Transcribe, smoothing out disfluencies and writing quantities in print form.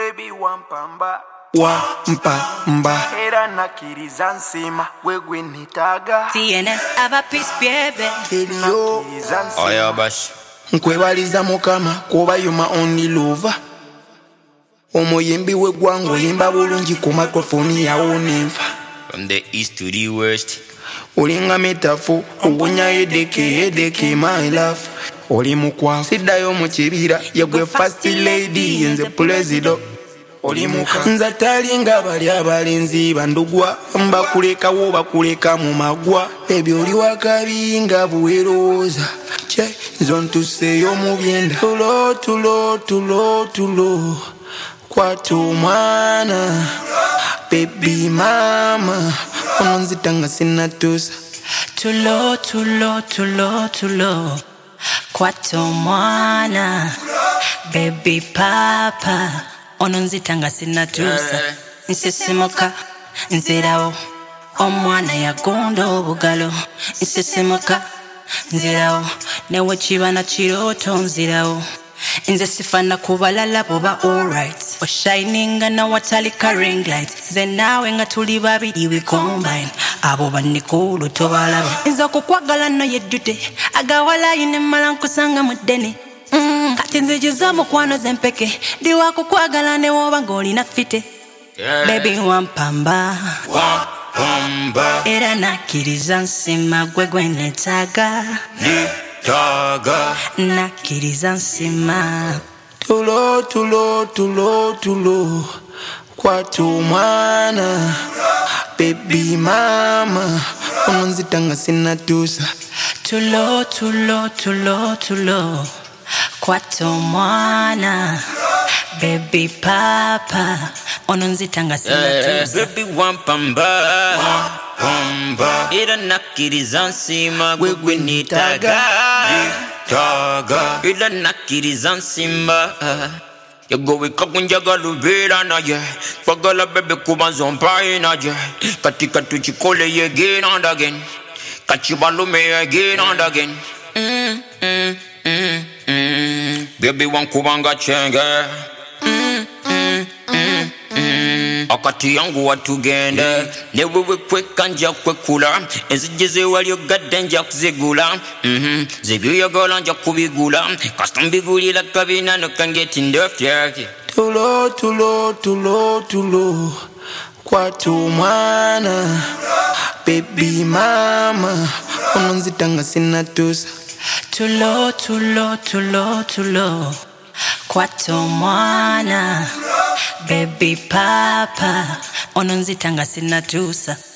Baby wampamba Wampamba era nakiriza nsima gwegwe nitaga TNS have a peace baby Yo Oya bash Nkwebaliza mukama kuba you my only lover Omuyimbi wegwango yimba bulungi ku microphone yawo nenfa From the east to the west Olinga metafu ugunya hedeke my love Oli mukwa sidayo mu kibira yegwe first lady yenze president Oli muka nza talinga bali abalenzi bandugwa mbakuleka wo bakuleka mu magwa ebyo oli wakabinga buweroza che zontuseyo mu byenda tulo kwatu mwana baby mama onzitanga sinatusa tulo kwatu mwana baby papa ononzitanga sinatusa nsisimuka nzirawo omwana yagonda obugalo nsisimuka nzirawo newe kibana kiroto nzirawo nze sifana kubalala boba alright oshininga na watalika ring light ze nawe nga tuli babiri we combine abo banikulu tobalaba nze kukwagala no yedute agawala ine malankusanga mudene kati nzijuza mukwano zempeke diwa kukwagala ne woba ng'olina fite baby wampamba era nakiriza nsima gwegwe netaga nakiriza nsima tulo kwatu mwana baby mama onzitanga sinatusa tulo kwatu mwana baby papa ononzitanga sinatusa Baby wampamba era nakiriza nsima gwegwe nitaga era nakiriza nsima Yagoweka kunjagala ubeera naye Kwagala bebe kuba nzompa naye Katika tuchikole again and again Kachibalume again and again Baby wankubanga chenge Akati yangu watugende Newewe kweka nja kwekula Enzijeze wali ogadde nja kuzigula Zibyoyogola nja kubigula Kasita mbigulira kabina no can get in the after tulo kwatu mwana baby mama onzitanga sinatusa tulo kwatu mwana baby papa ononzitanga sinatusa